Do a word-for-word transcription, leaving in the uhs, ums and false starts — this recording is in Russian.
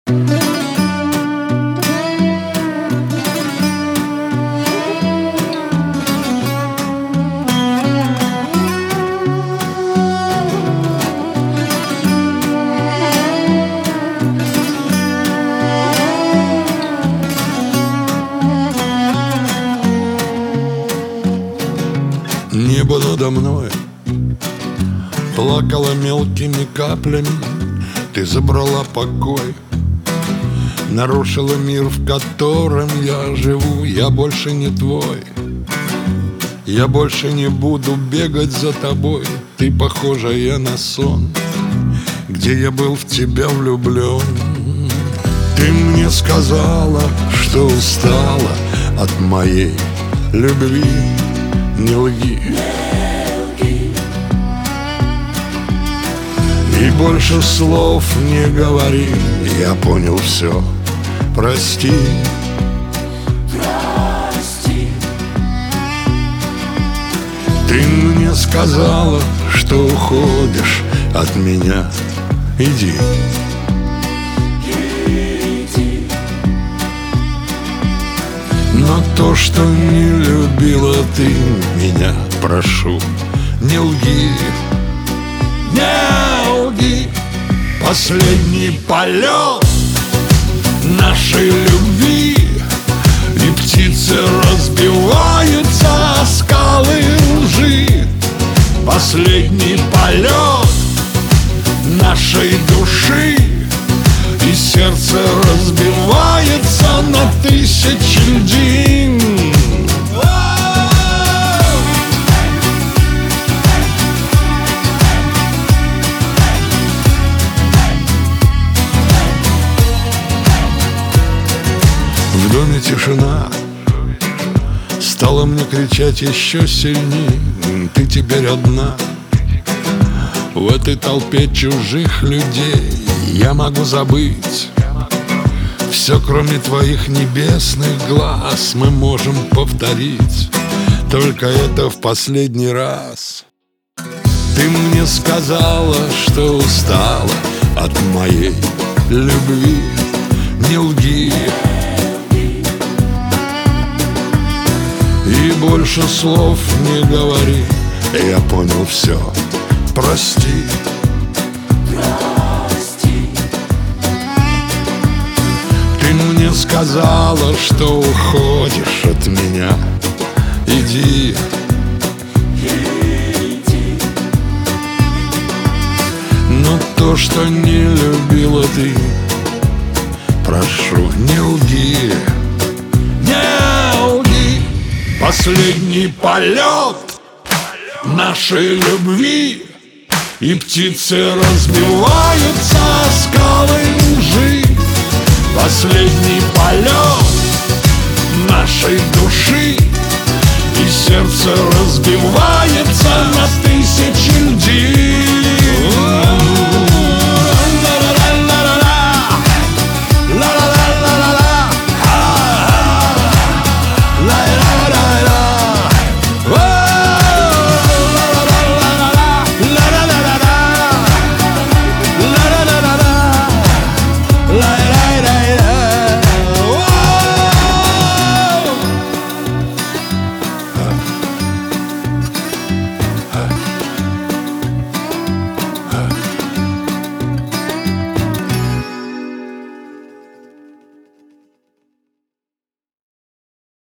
Небо надо мной плакало мелкими каплями. Ты забрала покой, нарушила мир, в котором я живу. Я больше не твой, я больше не буду бегать за тобой. Ты похожая на сон, где я был в тебя влюблен. Ты мне сказала, что устала от моей любви. Не лги, и больше слов не говори. Я понял все, прости. Прости. Ты мне сказала, что уходишь от меня. Иди. Иди. Но то, что не любила ты меня, прошу, не лги. Не лги. Последний полет нашей любви, и птицы разбиваются о скалы лжи. Последний полет нашей души, и сердце разбивается на тысячи льдин. В доме тишина стала мне кричать еще сильнее. Ты теперь одна в этой толпе чужих людей. Я могу забыть все, кроме твоих небесных глаз. Мы можем повторить только это в последний раз. Ты мне сказала, что устала от моей любви. Не лги. И больше слов не говори. Я понял все, прости. Прости. Ты мне сказала, что уходишь от меня. Иди. Иди. Но то, что не любила ты, прошу, не лги. Не лги. Последний полет нашей любви, и птицы разбиваются о скалы лжи. Последний полет нашей души, и сердце разбивается на тысячи льдин. La